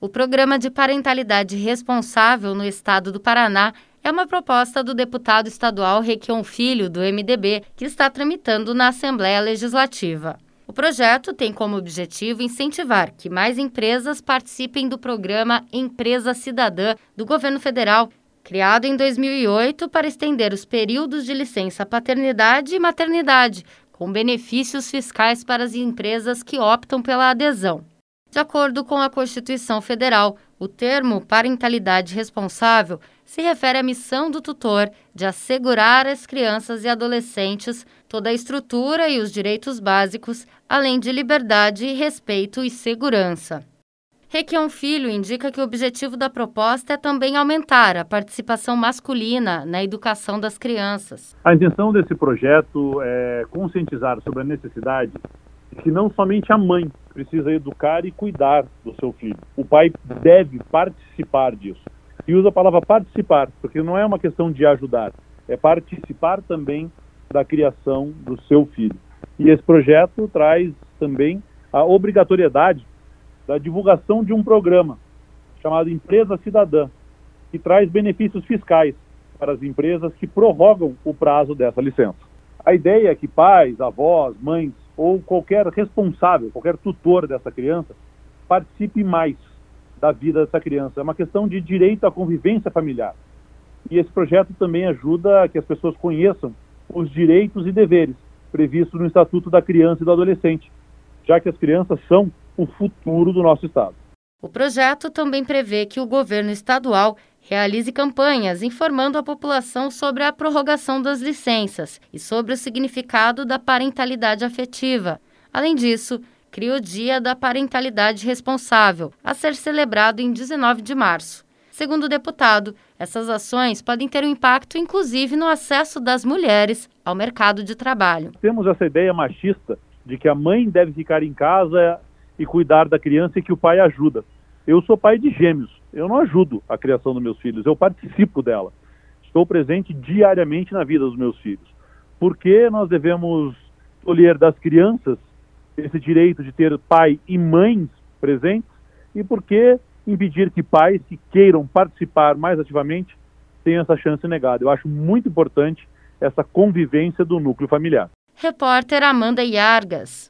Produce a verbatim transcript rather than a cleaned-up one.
O Programa de Parentalidade Responsável no estado do Paraná é uma proposta do deputado estadual Requião Filho, do M D B, que está tramitando na Assembleia Legislativa. O projeto tem como objetivo incentivar que mais empresas participem do programa Empresa Cidadã do governo federal, criado em dois mil e oito para estender os períodos de licença paternidade e maternidade, com benefícios fiscais para as empresas que optam pela adesão. De acordo com a Constituição Federal, o termo parentalidade responsável se refere à missão do tutor de assegurar às crianças e adolescentes toda a estrutura e os direitos básicos, além de liberdade, respeito e segurança. Requião Filho indica que o objetivo da proposta é também aumentar a participação masculina na educação das crianças. A intenção desse projeto é conscientizar sobre a necessidade de que não somente a mãe precisa educar e cuidar do seu filho. O pai deve participar disso. E usa a palavra participar, porque não é uma questão de ajudar, é participar também da criação do seu filho. E esse projeto traz também a obrigatoriedade da divulgação de um programa chamado Empresa Cidadã, que traz benefícios fiscais para as empresas que prorrogam o prazo dessa licença. A ideia é que pais, avós, mães ou qualquer responsável, qualquer tutor dessa criança participe mais da vida dessa criança. É uma questão de direito à convivência familiar. E esse projeto também ajuda a que as pessoas conheçam os direitos e deveres previstos no Estatuto da Criança e do Adolescente, já que as crianças são o futuro do nosso Estado. O projeto também prevê que o governo estadual realize campanhas informando a população sobre a prorrogação das licenças e sobre o significado da parentalidade afetiva. Além disso, cria o Dia da Parentalidade Responsável, a ser celebrado em dezenove de março. Segundo o deputado, essas ações podem ter um impacto inclusive no acesso das mulheres ao mercado de trabalho. Temos essa ideia machista de que a mãe deve ficar em casa e cuidar da criança e que o pai ajuda. Eu sou pai de gêmeos, eu não ajudo a criação dos meus filhos, eu participo dela. Estou presente diariamente na vida dos meus filhos. Por que nós devemos tolher das crianças esse direito de ter pai e mães presentes? E por que impedir que pais que queiram participar mais ativamente tenham essa chance negada? Eu acho muito importante essa convivência do núcleo familiar. Repórter Amanda Iargas.